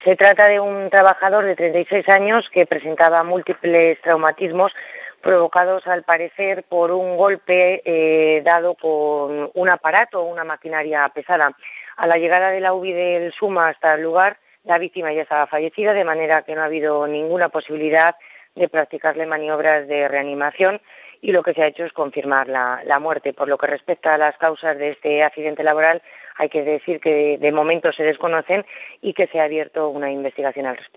Se trata de un trabajador de 36 años que presentaba múltiples traumatismos provocados, al parecer, por un golpe dado con un aparato o una maquinaria pesada. A la llegada de la UBI del SUMA hasta el lugar, la víctima ya estaba fallecida, de manera que no ha habido ninguna posibilidad de practicarle maniobras de reanimación, y lo que se ha hecho es confirmar la muerte. Por lo que respecta a las causas de este accidente laboral, hay que decir que de momento se desconocen y que se ha abierto una investigación al respecto.